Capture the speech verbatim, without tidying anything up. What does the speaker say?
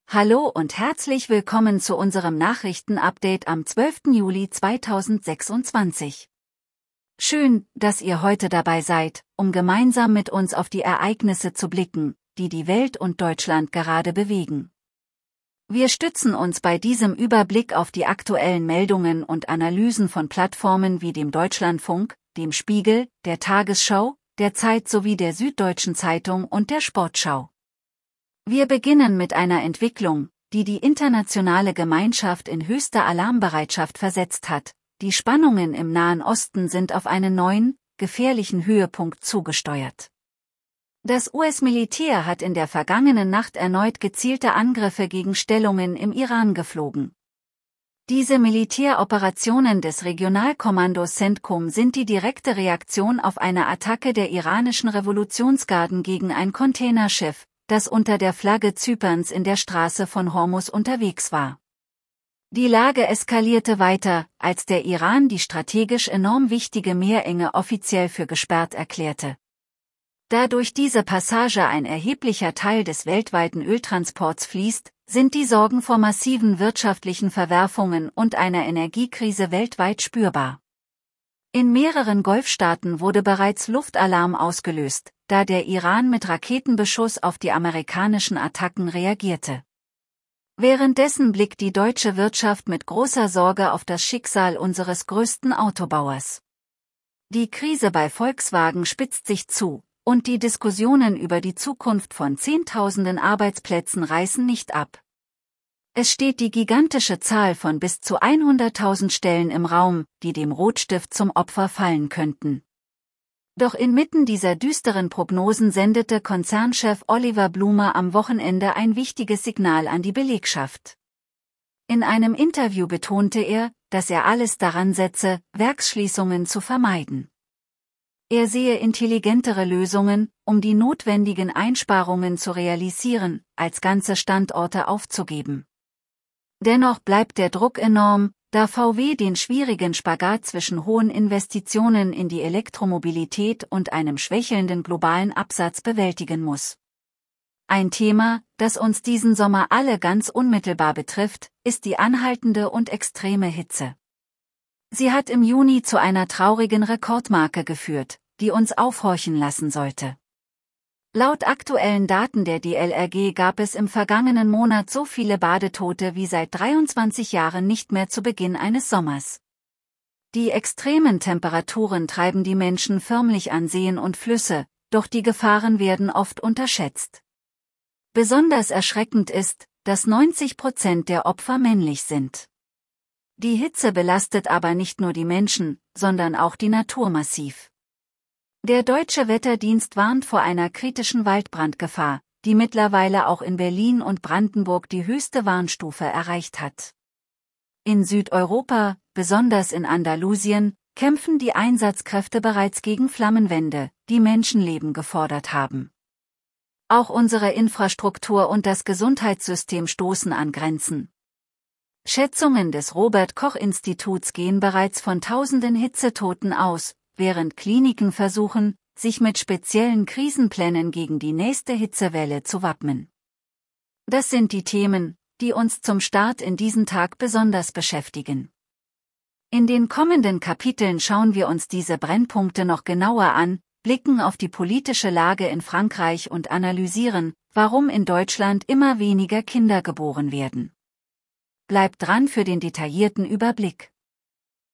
Hallo und herzlich willkommen zu unserem Nachrichtenupdate am zwölften Juli zweitausendsechsundzwanzig. Schön, dass ihr heute dabei seid, um gemeinsam mit uns auf die Ereignisse zu blicken, die die Welt und Deutschland gerade bewegen. Wir stützen uns bei diesem Überblick auf die aktuellen Meldungen und Analysen von Plattformen wie dem Deutschlandfunk, dem Spiegel, der Tagesschau, der Zeit sowie der Süddeutschen Zeitung und der Sportschau. Wir beginnen mit einer Entwicklung, die die internationale Gemeinschaft in höchste Alarmbereitschaft versetzt hat. Die Spannungen im Nahen Osten sind auf einen neuen, gefährlichen Höhepunkt zugesteuert. Das U S-Militär hat in der vergangenen Nacht erneut gezielte Angriffe gegen Stellungen im Iran geflogen. Diese Militäroperationen des Regionalkommandos CENTCOM sind die direkte Reaktion auf eine Attacke der iranischen Revolutionsgarden gegen ein Containerschiff, das unter der Flagge Zyperns in der Straße von Hormuz unterwegs war. Die Lage eskalierte weiter, als der Iran die strategisch enorm wichtige Meerenge offiziell für gesperrt erklärte. Da durch diese Passage ein erheblicher Teil des weltweiten Öltransports fließt, sind die Sorgen vor massiven wirtschaftlichen Verwerfungen und einer Energiekrise weltweit spürbar. In mehreren Golfstaaten wurde bereits Luftalarm ausgelöst, da der Iran mit Raketenbeschuss auf die amerikanischen Attacken reagierte. Währenddessen blickt die deutsche Wirtschaft mit großer Sorge auf das Schicksal unseres größten Autobauers. Die Krise bei Volkswagen spitzt sich zu, und die Diskussionen über die Zukunft von Zehntausenden Arbeitsplätzen reißen nicht ab. Es steht die gigantische Zahl von bis zu hunderttausend Stellen im Raum, die dem Rotstift zum Opfer fallen könnten. Doch inmitten dieser düsteren Prognosen sendete Konzernchef Oliver Blume am Wochenende ein wichtiges Signal an die Belegschaft. In einem Interview betonte er, dass er alles daran setze, Werksschließungen zu vermeiden. Er sehe intelligentere Lösungen, um die notwendigen Einsparungen zu realisieren, als ganze Standorte aufzugeben. Dennoch bleibt der Druck enorm, da V W den schwierigen Spagat zwischen hohen Investitionen in die Elektromobilität und einem schwächelnden globalen Absatz bewältigen muss. Ein Thema, das uns diesen Sommer alle ganz unmittelbar betrifft, ist die anhaltende und extreme Hitze. Sie hat im Juni zu einer traurigen Rekordmarke geführt, die uns aufhorchen lassen sollte. Laut aktuellen Daten der D L R G gab es im vergangenen Monat so viele Badetote wie seit dreiundzwanzig Jahren nicht mehr zu Beginn eines Sommers. Die extremen Temperaturen treiben die Menschen förmlich an Seen und Flüsse, doch die Gefahren werden oft unterschätzt. Besonders erschreckend ist, dass neunzig Prozent der Opfer männlich sind. Die Hitze belastet aber nicht nur die Menschen, sondern auch die Natur massiv. Der Deutsche Wetterdienst warnt vor einer kritischen Waldbrandgefahr, die mittlerweile auch in Berlin und Brandenburg die höchste Warnstufe erreicht hat. In Südeuropa, besonders in Andalusien, kämpfen die Einsatzkräfte bereits gegen Flammenwände, die Menschenleben gefordert haben. Auch unsere Infrastruktur und das Gesundheitssystem stoßen an Grenzen. Schätzungen des Robert-Koch-Instituts gehen bereits von tausenden Hitzetoten aus, während Kliniken versuchen, sich mit speziellen Krisenplänen gegen die nächste Hitzewelle zu wappnen. Das sind die Themen, die uns zum Start in diesen Tag besonders beschäftigen. In den kommenden Kapiteln schauen wir uns diese Brennpunkte noch genauer an, blicken auf die politische Lage in Frankreich und analysieren, warum in Deutschland immer weniger Kinder geboren werden. Bleibt dran für den detaillierten Überblick.